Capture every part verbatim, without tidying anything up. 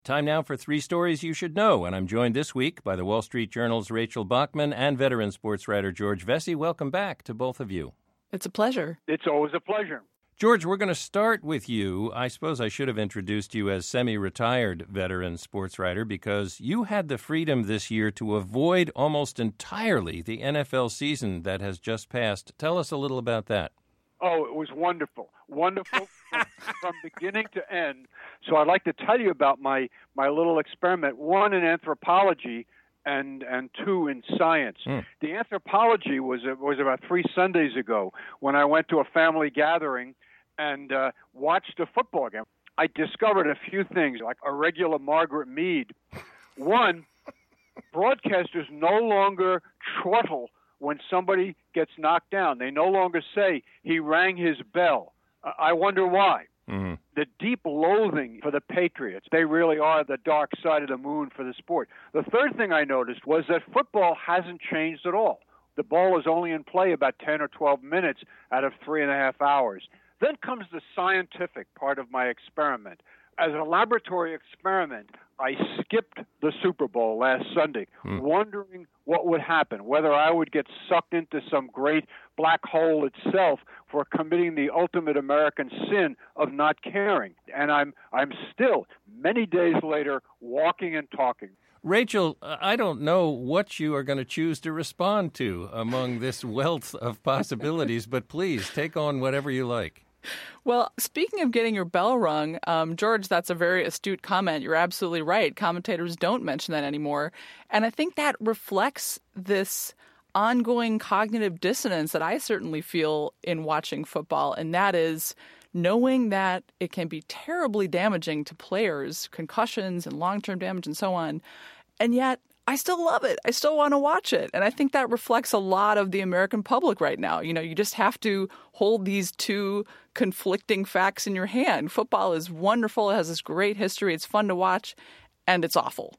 Time now for Three Stories You Should Know, and I'm joined this week by the Wall Street Journal's Rachel Bachman and veteran sports writer George Vesey. Welcome back to both of you. It's a pleasure. It's always a pleasure. George, we're going to start with you. I suppose I should have introduced you as semi-retired veteran sports writer because you had the freedom this year to avoid almost entirely the N F L season that has just passed. Tell us a little about that. Oh, it was wonderful. Wonderful from, from beginning to end. So I'd like to tell you about my, my little experiment, one in anthropology and and two in science. Mm. The anthropology was was about three Sundays ago when I went to a family gathering and uh, watched a football game. I discovered a few things, like a regular Margaret Mead. One, broadcasters no longer chortle when somebody gets knocked down. They no longer say, he rang his bell. Uh, I wonder why. Mm-hmm. The deep loathing for the Patriots. They really are the dark side of the moon for the sport. The third thing I noticed was that football hasn't changed at all. The ball is only in play about ten or twelve minutes out of three and a half hours. Then comes the scientific part of my experiment. As a laboratory experiment, I skipped the Super Bowl last Sunday, hmm. wondering what would happen, whether I would get sucked into some great black hole itself for committing the ultimate American sin of not caring. And I'm I'm still, many days later, walking and talking. Rachel, I don't know what you are going to choose to respond to among this wealth of possibilities, but please take on whatever you like. Well, speaking of getting your bell rung, um, George, that's a very astute comment. You're absolutely right. Commentators don't mention that anymore. And I think that reflects this ongoing cognitive dissonance that I certainly feel in watching football, and that is knowing that it can be terribly damaging to players, concussions and long-term damage and so on, and yet I still love it. I still want to watch it. And I think that reflects a lot of the American public right now. You know, you just have to hold these two conflicting facts in your hand. Football is wonderful. It has this great history. It's fun to watch, and it's awful.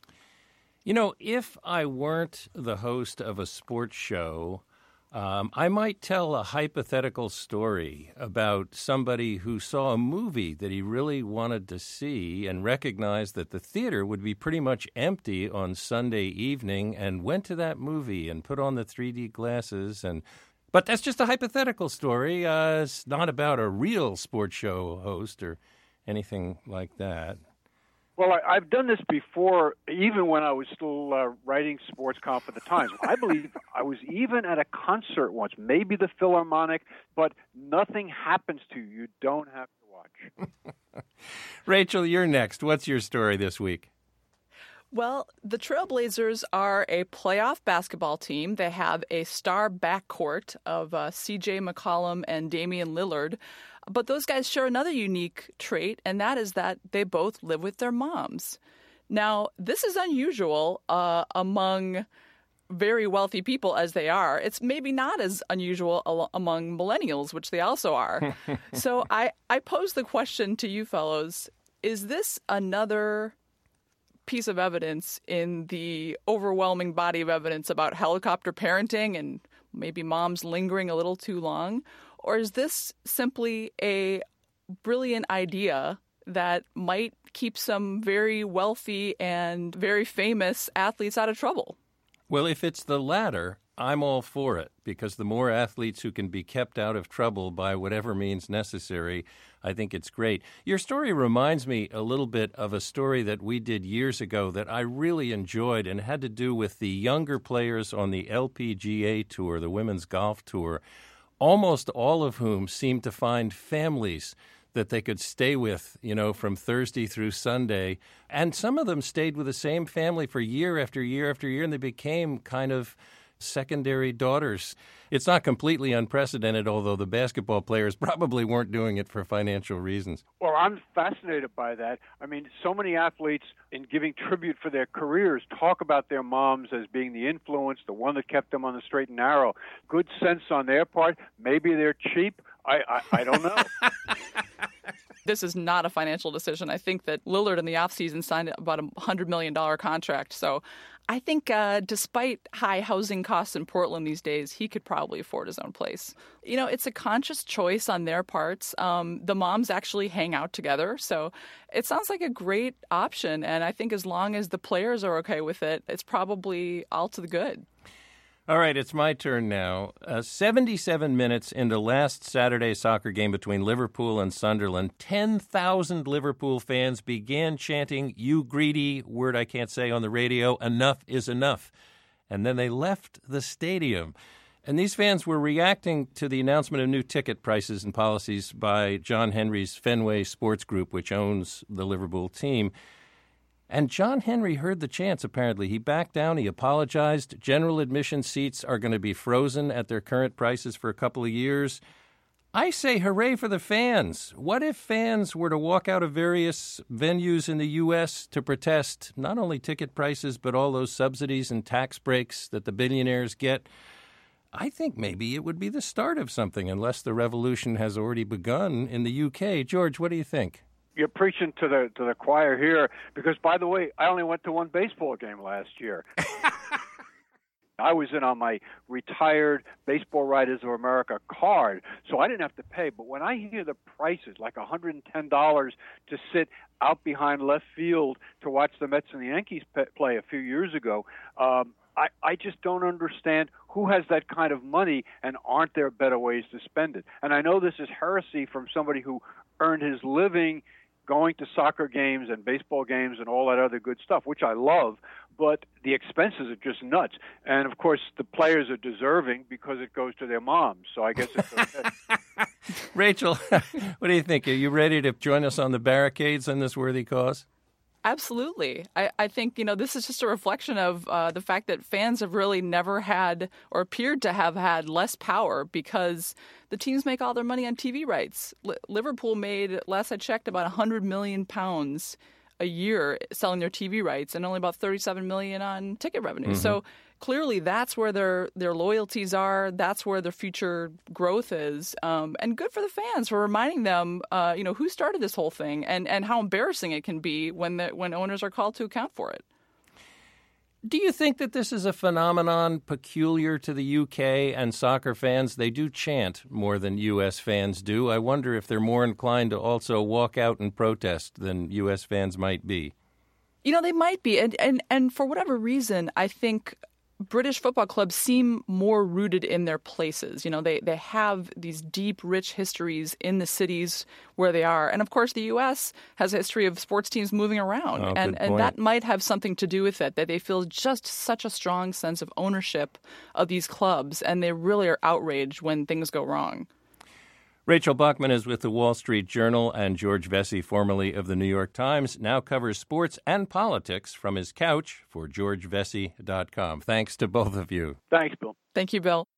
You know, if I weren't the host of a sports show, um, I might tell a hypothetical story about somebody who saw a movie that he really wanted to see and recognized that the theater would be pretty much empty on Sunday evening and went to that movie and put on the three D glasses. And But that's just a hypothetical story. Uh, it's not about a real sports show host or anything like that. Well, I, I've done this before, even when I was still uh, writing Sports Column for the Times. I believe I was even at a concert once, maybe the Philharmonic, but nothing happens to you. You don't have to watch. Rachel, you're next. What's your story this week? Well, the Trailblazers are a playoff basketball team. They have a star backcourt of uh, C J McCollum and Damian Lillard. But those guys share another unique trait, and that is that they both live with their moms. Now, this is unusual uh, among very wealthy people as they are. It's maybe not as unusual al- among millennials, which they also are. So I, I pose the question to you fellows, is this another piece of evidence in the overwhelming body of evidence about helicopter parenting and maybe moms lingering a little too long? Or is this simply a brilliant idea that might keep some very wealthy and very famous athletes out of trouble? Well, if it's the latter, I'm all for it, because the more athletes who can be kept out of trouble by whatever means necessary, I think it's great. Your story reminds me a little bit of a story that we did years ago that I really enjoyed and had to do with the younger players on the L P G A Tour, the Women's Golf Tour, almost all of whom seemed to find families that they could stay with, you know, from Thursday through Sunday. And some of them stayed with the same family for year after year after year, and they became kind of secondary daughters. It's not completely unprecedented, although the basketball players probably weren't doing it for financial reasons. Well, I'm fascinated by that. I mean, so many athletes, in giving tribute for their careers, talk about their moms as being the influence, the one that kept them on the straight and narrow. Good sense on their part. Maybe they're cheap. I, I, I don't know. This is not a financial decision. I think that Lillard in the offseason signed about a one hundred million dollars contract. So I think uh, despite high housing costs in Portland these days, he could probably afford his own place. You know, it's a conscious choice on their parts. Um, the moms actually hang out together. So it sounds like a great option. And I think as long as the players are okay with it, it's probably all to the good. All right, it's my turn now. Uh, seventy-seven minutes into last Saturday's soccer game between Liverpool and Sunderland, ten thousand Liverpool fans began chanting, "You greedy," word I can't say on the radio, "enough is enough." And then they left the stadium. And these fans were reacting to the announcement of new ticket prices and policies by John Henry's Fenway Sports Group, which owns the Liverpool team. And John Henry heard the chants, apparently. He backed down. He apologized. General admission seats are going to be frozen at their current prices for a couple of years. I say hooray for the fans. What if fans were to walk out of various venues in the U S to protest not only ticket prices, but all those subsidies and tax breaks that the billionaires get? I think maybe it would be the start of something, unless the revolution has already begun in the U K. George, what do you think? You're preaching to the to the choir here, because, by the way, I only went to one baseball game last year. I was in on my retired Baseball Writers of America card, so I didn't have to pay. But when I hear the prices, like one hundred ten dollars to sit out behind left field to watch the Mets and the Yankees play a few years ago, um, I, I just don't understand who has that kind of money, and aren't there better ways to spend it? And I know this is heresy from somebody who earned his living going to soccer games and baseball games and all that other good stuff, which I love, but the expenses are just nuts. And, of course, the players are deserving because it goes to their moms, so I guess it's okay. Rachel, what do you think? Are you ready to join us on the barricades on this worthy cause? Absolutely. I, I think, you know, this is just a reflection of uh, the fact that fans have really never had or appeared to have had less power because the teams make all their money on T V rights. L- Liverpool made, last I checked, about one hundred million pounds a year selling their T V rights and only about thirty-seven million on ticket revenue. Mm-hmm. So clearly that's where their, their loyalties are. That's where their future growth is. Um, and good for the fans for reminding them, uh, you know, who started this whole thing and, and how embarrassing it can be when the, when owners are called to account for it. Do you think that this is a phenomenon peculiar to the U K and soccer fans? They do chant more than U S fans do. I wonder if they're more inclined to also walk out and protest than U S fans might be. You know, they might be. And, and, and for whatever reason, I think British football clubs seem more rooted in their places. You know, they, they have these deep, rich histories in the cities where they are. And, of course, the U S has a history of sports teams moving around. Oh, and, good and point. that might have something to do with it, that they feel just such a strong sense of ownership of these clubs. And they really are outraged when things go wrong. Rachel Bachman is with the Wall Street Journal, and George Vesey, formerly of the New York Times, now covers sports and politics from his couch for george vesey dot com. Thanks to both of you. Thanks, Bill. Thank you, Bill.